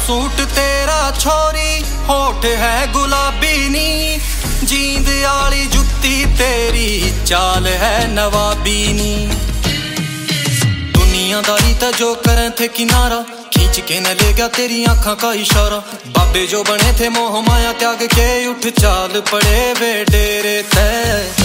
Suit तेरा छोरी होठ है गुलाबी नी, जींद आली जुत्ती तेरी चाल है नवाबी नी। दुनियादारी ता जो करें थे किनारा, खींच के न ले गया तेरी आंखों का इशारा। बाबे जो बने थे मोह माया त्याग के उठ चाल पड़े वे डेरे ते।